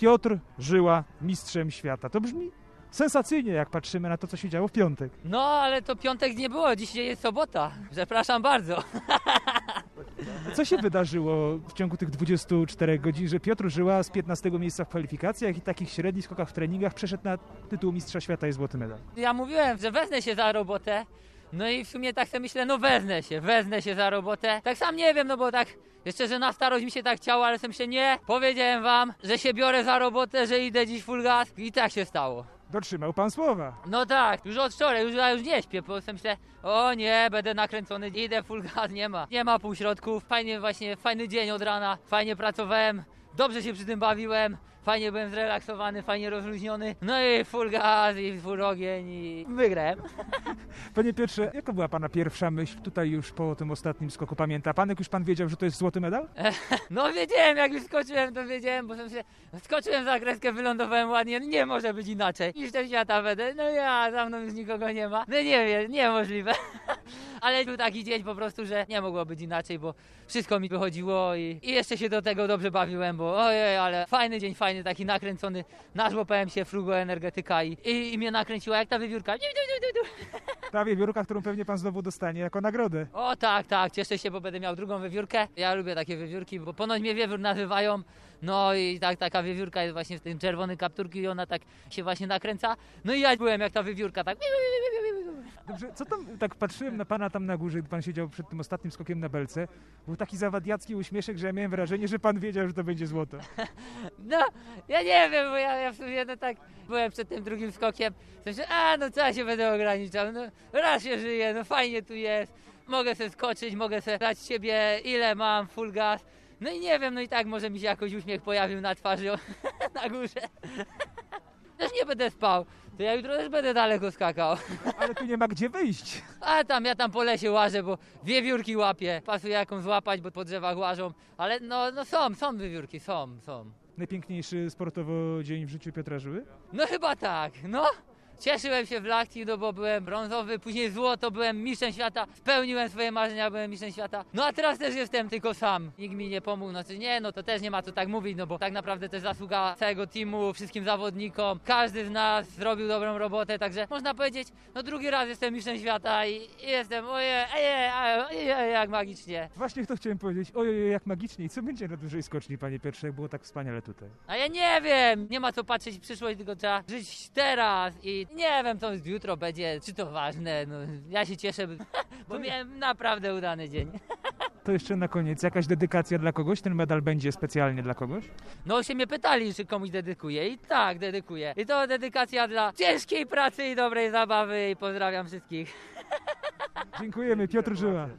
Piotr Żyła mistrzem świata. To brzmi sensacyjnie, jak patrzymy na to, co się działo w piątek. No, ale to piątek nie było, dzisiaj jest sobota. Przepraszam bardzo. Co się wydarzyło w ciągu tych 24 godzin, że Piotr Żyła z 15 miejsca w kwalifikacjach i takich średnich skokach w treningach przeszedł na tytuł mistrza świata i złoty medal? Ja mówiłem, że wezmę się za robotę. No i w sumie tak sobie myślę, no wezmę się za robotę. Tak sam nie wiem, no bo tak jeszcze, że na starość mi się tak chciało, ale sobie myślę, nie. Powiedziałem wam, że się biorę za robotę, że idę dziś full gas i tak się stało. Dotrzymał pan słowa. No tak, już od wczoraj, ja już nie śpię, bo sobie myślę, o nie, będę nakręcony, idę full gas, nie ma półśrodków. Fajnie właśnie, fajny dzień od rana, fajnie pracowałem, dobrze się przy tym bawiłem. Fajnie byłem zrelaksowany, fajnie rozluźniony. No i full gaz i full ogień i wygrałem. Panie Piotrze, jaka była pana pierwsza myśl tutaj już po tym ostatnim skoku? Pamięta pan, jak już pan wiedział, że to jest złoty medal? No wiedziałem, jak już skoczyłem, to wiedziałem, bo się skoczyłem za kreskę, wylądowałem ładnie, no nie może być inaczej. Mistrzem świata będę, no ja, za mną już nikogo nie ma. No nie wiem, niemożliwe. Ale był taki dzień po prostu, że nie mogło być inaczej, bo wszystko mi wychodziło i jeszcze się do tego dobrze bawiłem, bo ojej, ale fajny dzień, fajny, taki nakręcony. Nażłopałem się frugoenergetyka i mnie nakręciła jak ta wiewiórka. Ta wiewiórka, którą pewnie pan znowu dostanie jako nagrodę. O tak, cieszę się, bo będę miał drugą wiewiórkę. Ja lubię takie wiewiórki, bo ponoć mnie wiewiór nazywają. No i taka wiewiórka jest właśnie w tym czerwonym kapturku i ona tak się właśnie nakręca. No i ja byłem jak ta wiewiórka, tak. Dobrze, co tam, tak patrzyłem na pana tam na górze, gdy pan siedział przed tym ostatnim skokiem na belce. Był taki zawadiacki uśmieszek, że ja miałem wrażenie, że pan wiedział, że to będzie złoto. No, ja nie wiem, bo ja w sumie no tak byłem przed tym drugim skokiem. Myślę, no co ja się będę ograniczał, no raz się żyje, no fajnie tu jest. Mogę sobie skoczyć, mogę sobie dać siebie ile mam, full gas. No i nie wiem, no i tak może mi się jakoś uśmiech pojawił na twarzy na górze. Też nie będę spał, to ja jutro też będę daleko skakał. Ale tu nie ma gdzie wyjść. Ja tam po lesie łażę, bo wiewiórki łapię. Pasuje jakąś złapać, bo po drzewach łażą. Ale no są wiewiórki, są. Najpiękniejszy sportowo dzień w życiu Piotra Żyły? No chyba tak, no. Cieszyłem się w Lachti, no bo byłem brązowy, później złoto, byłem mistrzem świata, spełniłem swoje marzenia, byłem mistrzem świata. No a teraz też jestem tylko sam, nikt mi nie pomógł, no to też nie ma co tak mówić, no bo tak naprawdę to jest zasługa całego teamu, wszystkim zawodnikom, każdy z nas zrobił dobrą robotę, także można powiedzieć, no drugi raz jestem mistrzem świata i jestem, ojej, jak magicznie. Właśnie to chciałem powiedzieć, ojej, jak magicznie. I co będzie na dużej skoczni, panie Piotrze, jak było tak wspaniale tutaj? A ja nie wiem, nie ma co patrzeć w przyszłość, tylko trzeba żyć teraz i nie wiem, co jutro będzie, czy to ważne, no ja się cieszę, bo miałem naprawdę udany dzień. To jeszcze na koniec, jakaś dedykacja dla kogoś? Ten medal będzie specjalnie dla kogoś? No się mnie pytali, czy komuś dedykuję i tak, dedykuję. I to dedykacja dla ciężkiej pracy i dobrej zabawy i pozdrawiam wszystkich. Dziękujemy, Piotr Żyła.